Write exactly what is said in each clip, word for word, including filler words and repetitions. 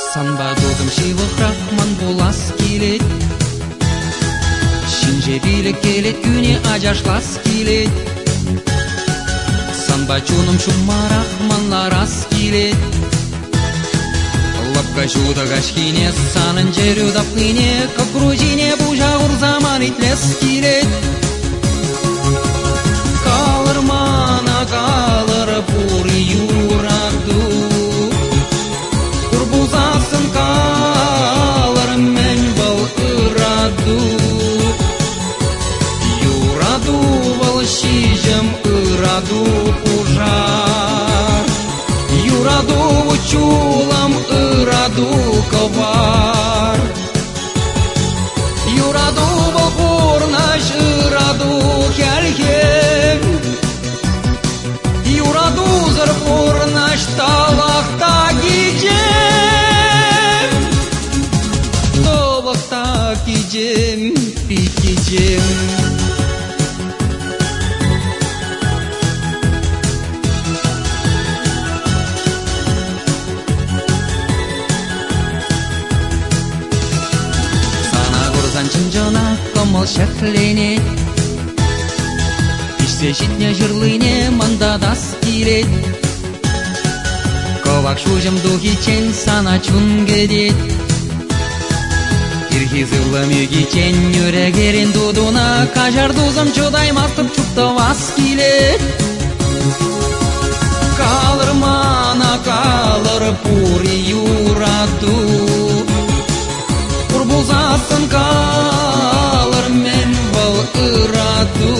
Санба додым шивықрақман болас келет, Шинже билік келет күне ажашлас келет. Санба чуным шумарақманлар ас келет, Лапка жуда гашкине санын жеру дапкине, Как грузине бужаур заман итлес келет. Калыр мана калыр пури юраду, Курбузасын калыр мен был ыраду. Юраду был шижем ыраду пужар, Юраду чулам ыраду ковар. Юраду был пурнаш ыраду келгем, Юраду зыр пурнаш талақта гидем. Талақта гидем, пикидем. Чынжына комыл шәкленет, Ишсе житне жырлыне мандадас келет. Ковак шужым духичен сана чун кедет, Ирхизылым югичен юрегерин дудуна, Кажар дузым чудаймастып чуптавас келет. Калыр мана калыр пури юраду, Курбузасын калыр мен был ыраду.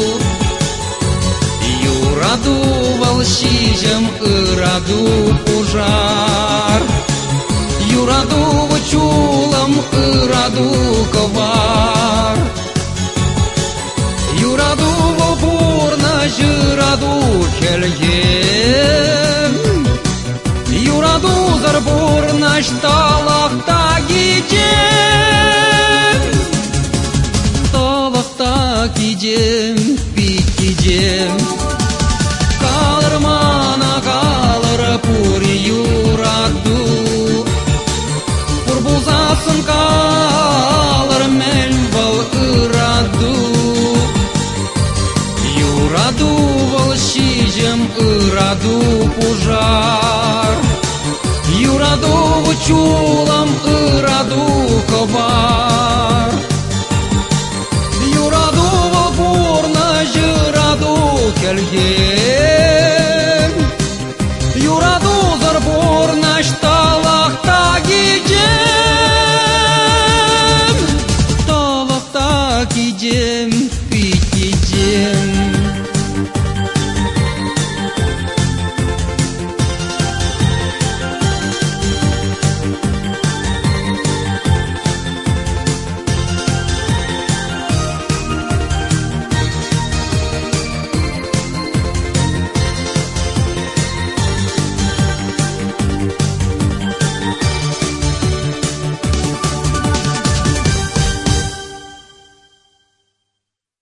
Юраду был шижем ыраду пужар, Юраду чулам ыраду ковар. Юраду пурна жыраду келгем, Юраду зар пурна шталақта гидем. Талақта гидем, пикидем. Калыр мана калыр пури юраду, Курбузасын калыр мен был ыраду. Юраду был шижем ыраду пужар, Юраду чулам ыраду ковар. Юраду пурна жыраду келгем.